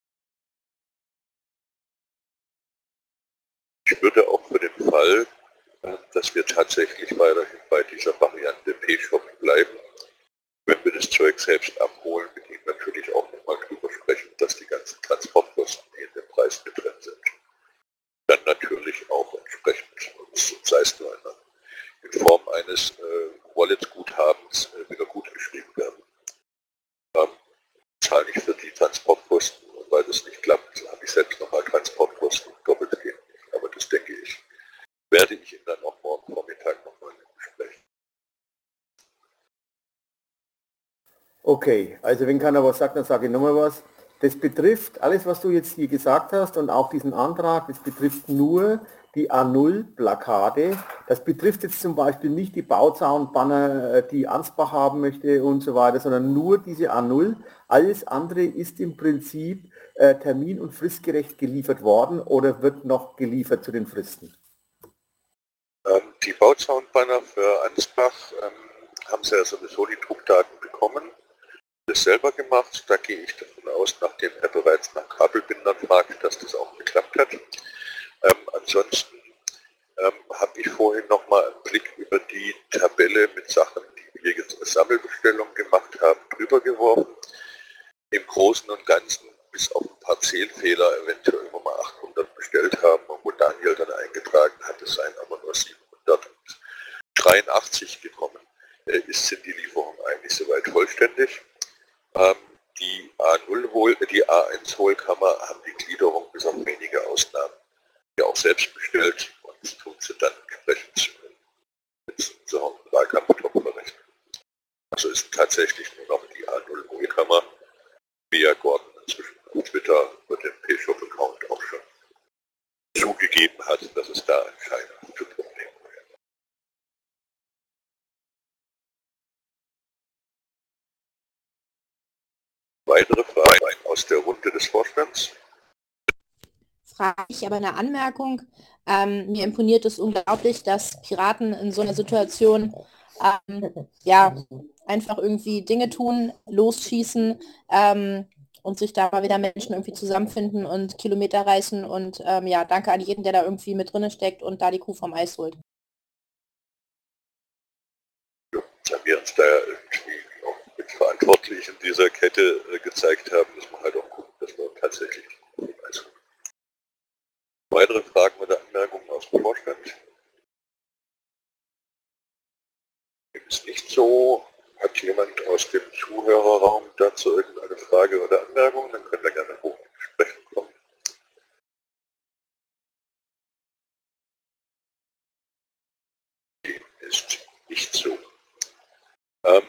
S1: Ich würde auch für den Fall, äh, dass wir tatsächlich weiterhin bei dieser Variante P-Shop bleiben, wenn wir das Zeug selbst abholen, mit ihm natürlich auch nochmal drüber sprechen, dass die ganzen Transportkosten, die in dem Preis mit drin sind, dann natürlich auch entsprechend, sei es nur in, in Form eines äh, Wallet-Guthabens, äh,
S4: Okay, also wenn keiner was sagt, dann sage ich nochmal was. Das betrifft alles, was du jetzt hier gesagt hast und auch diesen Antrag, das betrifft nur die A null Plakate. Das betrifft jetzt zum Beispiel nicht die Bauzaunbanner, die Ansbach haben möchte und so weiter, sondern nur diese A null. Alles andere ist im Prinzip äh, termin- und fristgerecht geliefert worden oder wird noch geliefert zu den Fristen?
S1: Ähm, die Bauzaunbanner für Ansbach ähm, haben sie ja sowieso die Druckdaten bekommen. Das selber gemacht, da gehe ich davon aus, nachdem er bereits nach Kabelbindern fragt, dass das auch geklappt hat. Ähm, ansonsten ähm, habe ich vorhin nochmal einen Blick über die Tabelle mit Sachen, die wir jetzt als Sammelbestellung gemacht haben, drüber geworfen. Im Großen und Ganzen, bis auf ein paar Zählfehler, eventuell wo wir achthundert bestellt haben und wo Daniel dann eingetragen hat, es seien aber nur siebenhundertdreiundachtzig gekommen, äh, ist, sind die Lieferungen eigentlich soweit vollständig. Ähm, die A null Hohl, die A eins Hohlkammer haben die Gliederung bis auf wenige Ausnahmen ja auch selbst bestellt und das tun sie dann entsprechend mit unserem Wahlkampftopf verrechnen. Also ist tatsächlich nur noch die A null Hohlkammer, wie ja Gordon inzwischen auf Twitter über den P-Shop-Account auch schon zugegeben hat, dass es da anscheinend für Probleme gibt. Weitere Fragen aus der Runde des Vorstands?
S2: Frage ich aber eine Anmerkung. Ähm, mir imponiert es unglaublich, dass Piraten in so einer Situation ähm, ja einfach irgendwie Dinge tun, losschießen ähm, und sich da mal wieder Menschen irgendwie zusammenfinden und Kilometer reißen. Und ähm, ja, danke an jeden, der da irgendwie mit drinne steckt und da die Kuh vom Eis holt.
S1: Ja, da wir uns da ja irgendwie auch mit verantwortlich in dieser Kette äh, gezeigt haben, müssen wir halt auch gucken, dass wir tatsächlich die Kuh vom Eis holen. Weitere Fragen oder Anmerkungen aus dem Vorstand? Ist nicht so. Hat jemand aus dem Zuhörerraum dazu irgendeine Frage oder Anmerkung? Dann könnt ihr gerne hoch ins Sprechen kommen. Dem ist nicht so. Ähm,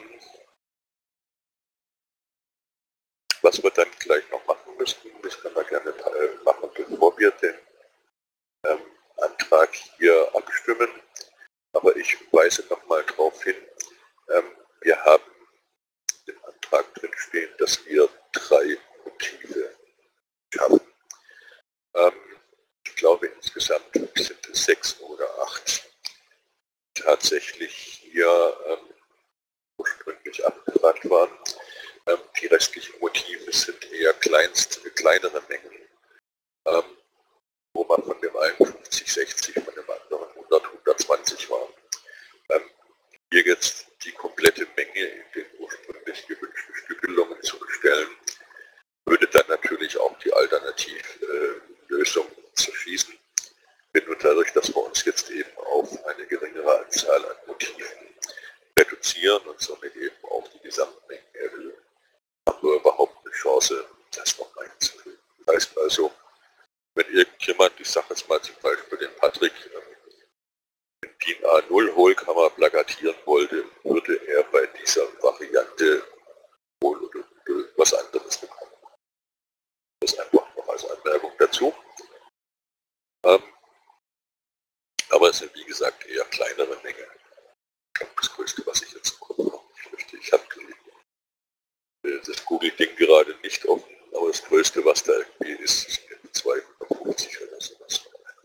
S1: was wir dann gleich noch machen müssten, das können wir gerne machen, bevor wir den ähm, Antrag hier abstimmen. Aber ich weise nochmal darauf hin, ähm, wir haben im Antrag drin stehen, dass wir drei Motive schaffen. Ähm, ich glaube insgesamt sind es sechs oder acht tatsächlich hier ähm, ursprünglich abgefragt waren. Ähm, die restlichen Motive sind eher kleinst, kleinere Mengen, ähm, wo man von dem einen fünfzig, sechzig, von dem anderen hundert, hundertzwanzig waren. Ähm, hier jetzt die komplette Menge in den ursprünglich gewünschten Stückelungen zu bestellen, würde dann natürlich auch die Alternativlösung äh, zerschießen. Nur dadurch, dass wir uns jetzt eben auf eine geringere Anzahl an Motiven reduzieren und somit eben auch die Gesamtmenge erhöhen, haben wir überhaupt eine Chance, das noch einzuführen. Das heißt also, wenn irgendjemand, ich sage jetzt mal zum Beispiel den Patrick, in die A null Hohlkammer plakatieren wollte, würde er bei dieser Variante wohl oder was anderes bekommen. Das einfach noch als Anmerkung dazu. Ähm, aber es sind wie gesagt eher kleinere Mengen. Das Größte, was ich jetzt habe, ich möchte, ich habe das Google-Ding gerade nicht offen, aber das Größte, was da irgendwie ist, ist zweihundertfünfzig oder sowas.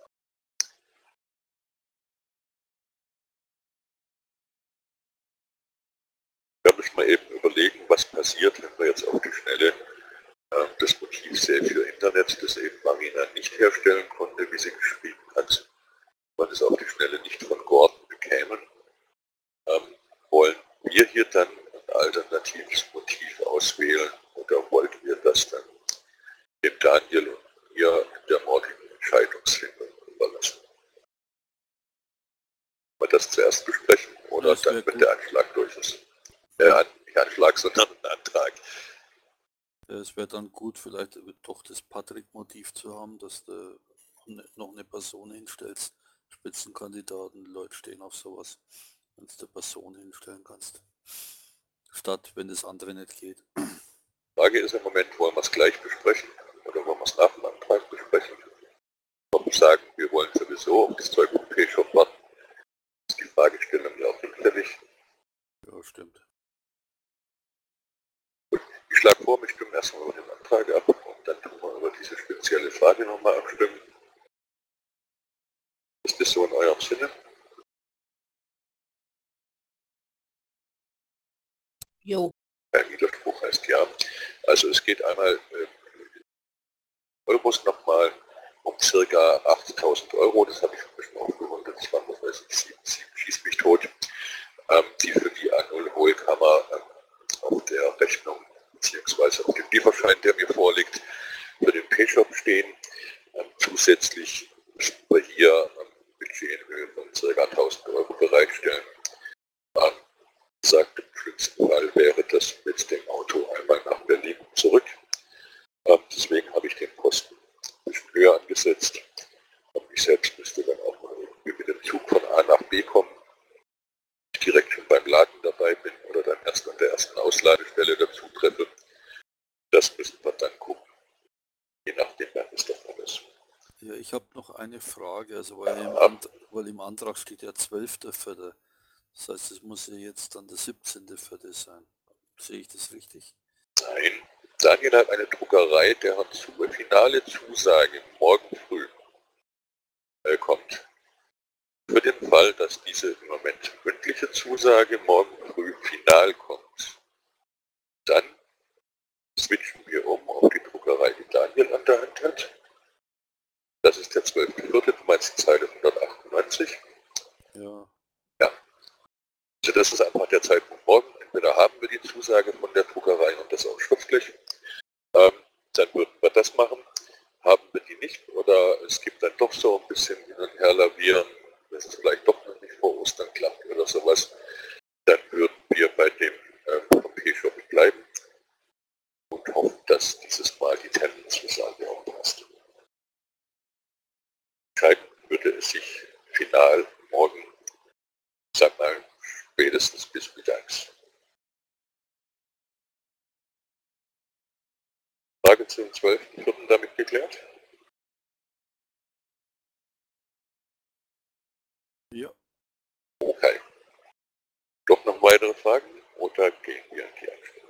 S1: Da müssen wir eben überlegen, was passiert, wenn wir jetzt auf die Schnelle äh, das Motiv Save für Internet, das eben Marina nicht herstellen konnte, wie sie geschrieben hat, man es auf die Schnelle nicht von Gordon bekämen. Ähm, wollen wir hier dann ein alternatives Motiv auswählen oder wollten wir das dann dem Daniel und mir in der morgigen Entscheidungsfindung überlassen? Wollen wir das zuerst besprechen oder
S5: Ja,
S1: dann, wenn
S5: gut.
S1: der Anschlag durch ist? Äh, nicht Anschlag, sondern ein Antrag.
S5: Es wäre dann gut, vielleicht doch das Patrick-Motiv zu haben, dass du noch eine Person hinstellst. Spitzenkandidaten, die Leute stehen auf sowas, wenn du eine Person hinstellen kannst. statt, wenn das andere nicht geht.
S1: Die Frage ist im Moment, wollen wir es gleich besprechen oder wollen wir es nach dem Antrag besprechen? Und sagen, wir wollen sowieso auf das Zeug vom P-Shop warten. Das ist die Fragestellung ja auch hinfällig.
S5: Ja, stimmt.
S1: Ich schlage vor, wir stimmen erstmal über den Antrag ab und dann tun wir über diese spezielle Frage nochmal abstimmen. Ist das so in eurem Sinne?
S2: Jo.
S1: Ein Widerspruch heißt ja. Also es geht einmal äh, Euros nochmal um circa achttausend Euro, das habe ich ein bisschen aufgerundet, das waren, was weiß ich, sieben, sieben, schieß mich tot, ähm, die für die A null Hohlkammer ähm, auf der Rechnung beziehungsweise auf dem Lieferschein, der mir vorliegt, für den P-Shop stehen. Ähm, zusätzlich müssen wir hier ähm, Budget in Höhe von ca. tausend Euro bereitstellen. Ähm, sagt, im schlimmsten Fall wäre das mit dem Auto einmal nach Berlin und zurück. Ähm, deswegen habe ich den Posten ein bisschen höher angesetzt. Und ich selbst müsste dann auch mal irgendwie mit dem Zug von A nach B kommen. Ich direkt schon beim Laden dabei bin oder dann erst an der ersten Ausladestelle dazu treffe. Das müssen wir dann gucken. Je nachdem, wann es der Fall ist.
S5: Ja, ich habe noch eine Frage, also weil,
S1: Ja.
S5: im, Ant weil im Antrag steht ja zwölfter Viertel. Das heißt, es muss ja jetzt dann der siebzehnte Viertel sein. Sehe ich das richtig?
S1: Nein, Daniel hat eine Druckerei, der hat zu, finale Zusage morgen früh äh, kommt. Für den Fall, dass diese im Moment mündliche Zusage morgen früh final kommt, dann switchen wir um auf die Druckerei, die Daniel an der Hand hat. Das ist der zwölfte Vierte, du meinst die Zeile hundertachtundneunzig.
S5: Ja.
S1: Ja. Also das ist einfach der Zeitpunkt morgen. Entweder haben wir die Zusage von der Druckerei und das auch schriftlich, ähm, dann würden wir das machen. Haben wir die nicht oder es gibt dann doch so ein bisschen hin und her lavieren, dass es vielleicht doch noch nicht vor Ostern klappt oder sowas, dann würden wir bei dem ähm, P-Shop bleiben und hoffen, dass dieses Mal die Terminzusage auch passt. Entscheiden würde es sich final morgen, ich sag mal, spätestens bis mittags. Frage zum zwölften Vierten damit geklärt?
S5: Ja.
S1: Okay. Doch noch weitere Fragen oder gehen wir in die Abstimmung?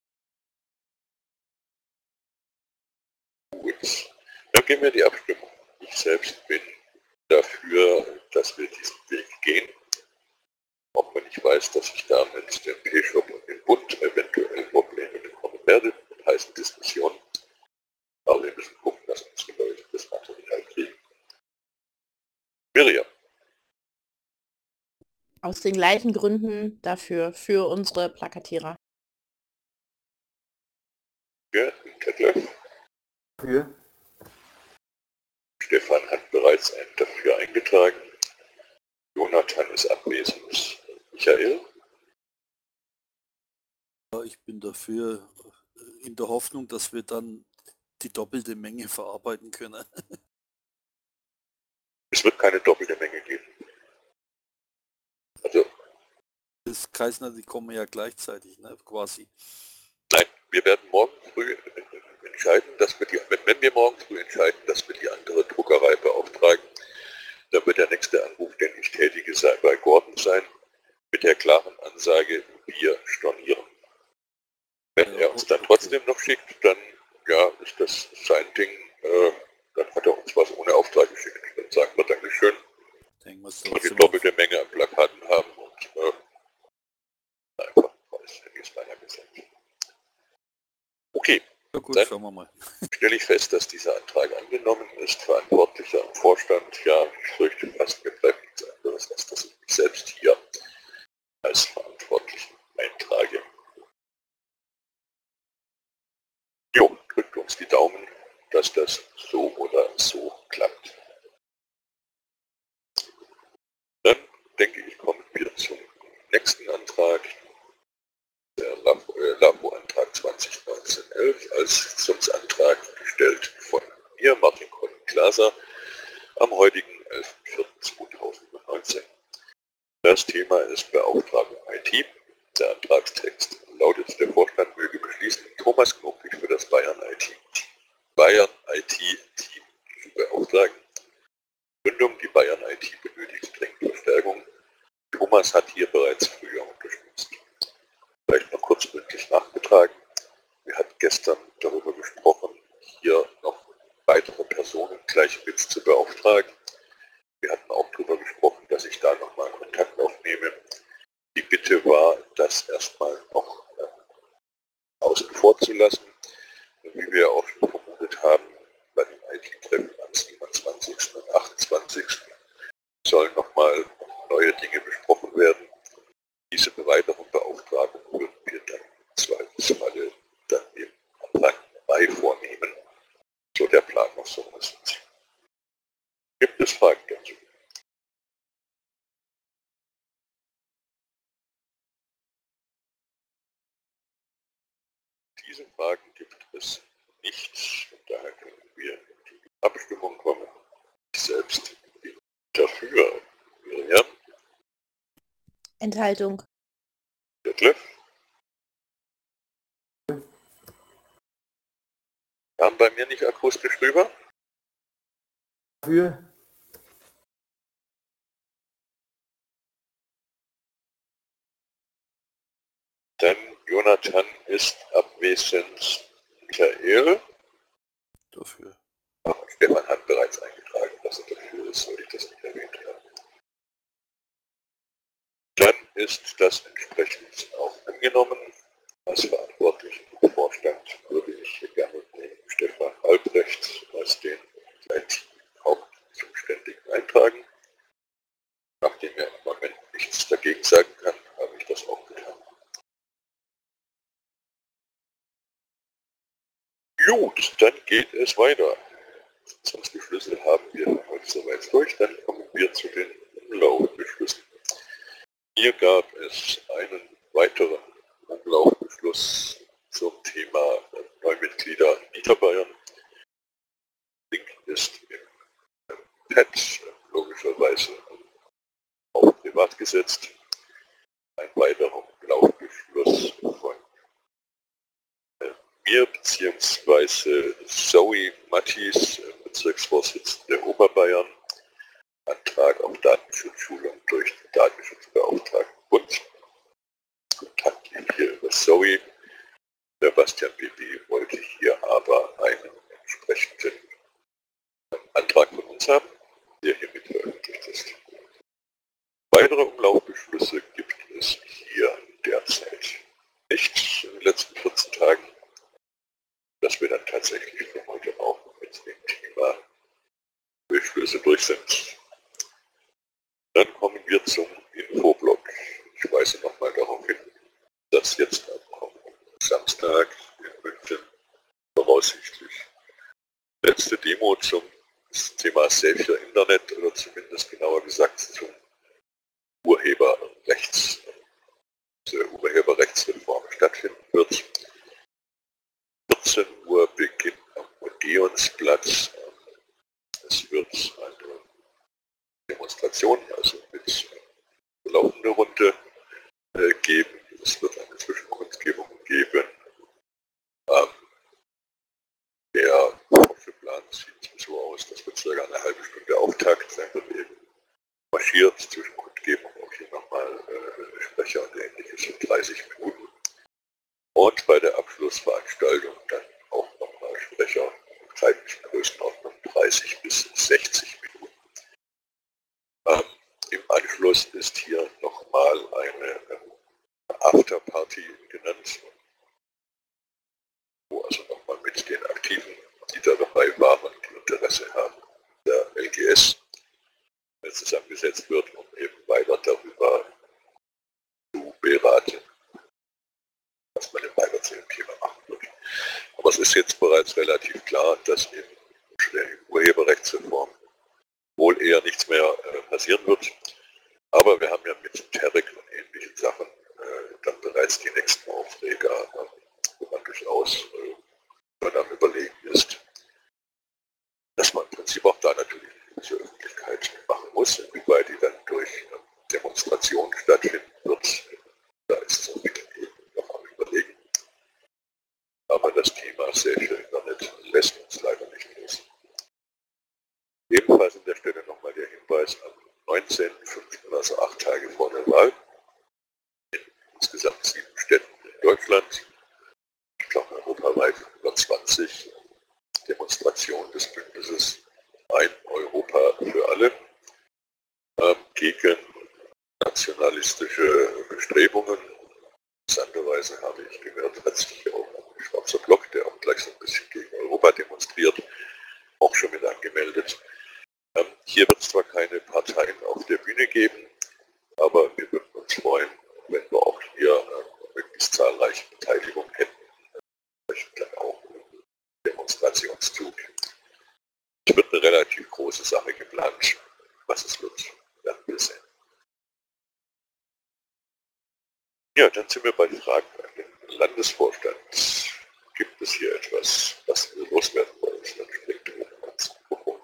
S1: Gut. Dann gehen wir in die Abstimmung. Ich selbst bin dafür, dass wir diesen Weg gehen. Auch wenn ich weiß, dass ich da mit dem P-Shop und dem Bund eventuell Probleme bekommen werde mit heißen Diskussionen. Aber wir müssen gucken, dass unsere Leute das Material kriegen. Miriam.
S2: Aus den gleichen Gründen dafür, für unsere Plakatierer.
S1: Für Detlef.
S4: Für.
S1: Stefan hat bereits einen dafür eingetragen. Jonathan ist abwesend. Michael?
S5: Ja, ich bin dafür, in der Hoffnung, dass wir dann die doppelte Menge verarbeiten können.
S1: Es wird keine doppelte Menge geben. Also,
S5: Das Kaisner, die kommen ja gleichzeitig, ne, quasi.
S1: nein, wir werden morgen früh entscheiden, dass wir die, wenn, wenn wir morgen früh entscheiden, dass wir die andere Druckerei beauftragen, dann wird der nächste Anruf, den ich tätige, sein, bei Gordon sein, mit der klaren Ansage, wir stornieren. Wenn
S5: Ja,
S1: er uns dann
S5: okay.
S1: trotzdem noch schickt, dann ja, ist das sein Ding, äh, dann hat er uns was ohne Auftrag geschickt. Dann sagen wir Dankeschön,
S5: Denken wir es
S1: dass wir die
S5: trotzdem
S1: doppelte Menge an Plakaten haben und äh, einfach einen Preis, hätte ich es beinahe gesagt. Okay,
S5: Ja gut,
S1: dann
S5: schauen wir mal.
S1: stelle ich fest, dass dieser Antrag angenommen ist. Verantwortlicher im Vorstand, ja, ich fürchte fast, mir bleibt nichts anderes, als dass ich mich selbst hier als Verantwortlichen eintrage. Jo, drückt uns die Daumen, dass das so oder so klappt. Dann denke ich, kommen wir zum nächsten Antrag, der Labo-Antrag zwanzig neunzehn elf als Sitzungsantrag gestellt von mir, Martin Kollen-Glaser, am heutigen elften vierten zweitausendneunzehn. Das Thema ist Beauftragung I T. Der Antragstext Bayern I T-Team zu beauftragen. Gründung, die Bayern I T benötigt dringend Verstärkung. Thomas hat hier bereits früher unterstützt. Vielleicht noch kurz mündlich nachgetragen. Wir hatten gestern darüber gesprochen, hier noch weitere Personen gleich mit zu beauftragen. Wir hatten auch darüber gesprochen, dass ich da nochmal Kontakt aufnehme. Die Bitte war, das erstmal noch äh, außen vor zu lassen. Wie wir auch schon vermutet haben, bei dem I T-Treffen am siebenundzwanzigsten und achtundzwanzigsten sollen nochmal neue Dinge besprochen werden. Diese weitere Beauftragung würden wir dann im Zweifelsfalle dann im Anfang Mai vornehmen. So der Plan noch so ist. Gibt es Fragen dazu? Diese Fragen gibt es nicht und daher können wir in die Abstimmung kommen. Ich selbst bin dafür. Miriam?
S2: Enthaltung.
S1: Detlef? Kam bei mir nicht akustisch rüber?
S4: Für
S1: Dann Jonathan ist abwesend. Michael?
S5: Dafür.
S1: Ach, Stefan hat bereits eingetragen, dass er dafür ist, soll ich das nicht erwähnt haben. Dann ist das entsprechend auch angenommen. Als verantwortlichen Vorstand würde ich hier gerne den Stefan Albrecht als den I T-Hauptzuständigen eintragen. Nachdem er im Moment nichts dagegen sagen kann, habe ich das auch getan. Gut, dann geht es weiter. Sitzungsbeschlüsse haben wir heute soweit durch. Dann kommen wir zu den Umlaufbeschlüssen. Hier gab es einen weiteren Umlaufbeschluss zum Thema Neumitglieder Niederbayern. Link ist im Pad, logischerweise auf privat gesetzt. Ein weiterer Umlaufbeschluss von mir bzw. Zoe Mattis, Bezirksvorsitzende Oberbayern, Antrag auf Datenschutzschulung durch den Datenschutzbeauftragten Bund. Kontakt lief hier über Zoe. Der Bastian Bibi wollte hier aber einen entsprechenden Antrag von uns haben, der hiermit veröffentlicht ist. Weitere Umlaufbeschlüsse gibt es hier derzeit nicht in den letzten vierzehn Tagen. Dass wir dann tatsächlich für heute auch mit dem Thema Beschlüsse durch sind. Dann kommen wir zum Infoblock. Ich weise nochmal darauf hin, dass jetzt am kommenden Samstag in München voraussichtlich letzte Demo zum Thema Safer Internet oder zumindest genauer gesagt zum Urheberrechts, zur Urheberrechtsreform stattfinden wird. vierzehn Uhr Beginn am Odeonsplatz. Es wird eine Demonstration, also mit laufender Runde äh, geben. Es wird eine Zwischenkundgebung geben. Ähm, der Plan sieht so aus, dass wir circa eine halbe Stunde Auftakt sein wird eben marschiert, Zwischenkundgebung, auch hier nochmal äh, Sprecher und ähnliches in dreißig Minuten. Und bei der Abschlussveranstaltung dann auch nochmal Sprecher in zeitlichen Größenordnung dreißig bis sechzig Minuten. Ähm, Im Anschluss ist hier nochmal eine ähm, Afterparty genannt, wo also nochmal mit den Aktiven, die da dabei waren, die Interesse haben, der L G S zusammengesetzt wird, um eben weiter darüber zu beraten, was man im weiter zu dem Thema machen wird. Aber es ist jetzt bereits relativ klar, dass in der Urheberrechtsreform wohl eher nichts mehr äh, passieren wird. Aber wir haben ja mit Terek und ähnlichen Sachen äh, dann bereits die nächsten Aufträge, äh, wo man durchaus äh, man am Überlegen ist, dass man im Prinzip auch da natürlich eine gewisse Öffentlichkeit machen muss, inwieweit die dann durch äh, Demonstrationen stattfinden wird. Da ist es auch wieder eben noch am Überlegen. Aber das Thema Safer Internet lässt uns leider an der Stelle nochmal der Hinweis am neunzehnten fünften, also acht Tage vor der Wahl, in insgesamt sieben Städten in Deutschland, ich glaube europaweit über zwanzig Demonstrationen des Bündnisses Ein Europa für alle ähm, gegen nationalistische Bestrebungen. Interessanterweise habe ich gehört, hat sich auch ein Schwarzer Block, der auch gleich so ein bisschen gegen Europa demonstriert, auch schon mit angemeldet. Ähm, hier wird es zwar keine Parteien auf der Bühne geben, aber wir würden uns freuen, wenn wir auch hier äh, möglichst zahlreiche Beteiligung hätten. Vielleicht dann auch einen Demonstrationszug. Es wird eine relativ große Sache geplant. Was es wird, werden wir sehen. Ja, dann sind wir bei den Fragen an den Landesvorstand. Gibt es hier etwas, was wir loswerden wollen? Dann springt ihr ans Mikrofon.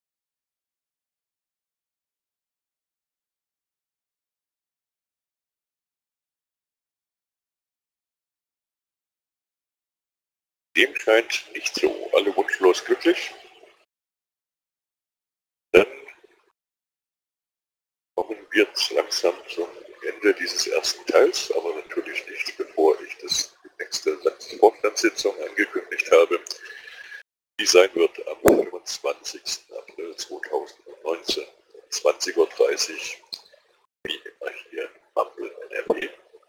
S1: Dem scheint nicht so. Alle wunschlos glücklich. Dann kommen wir jetzt langsam zum Ende dieses ersten Teils, aber natürlich nicht, bevor ich das die nächste Landesvorstandssitzung angekündigt habe. Die sein wird am fünfundzwanzigsten April zweitausendneunzehn um zwanzig Uhr dreißig, wie immer hier in Mampel, N R W.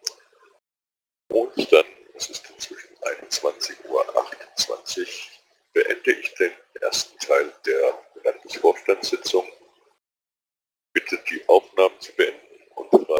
S1: Und dann, es ist inzwischen einundzwanzig Uhr achtundzwanzig, beende ich den ersten Teil der Landesvorstandssitzung. Bitte die Aufnahmen zu beenden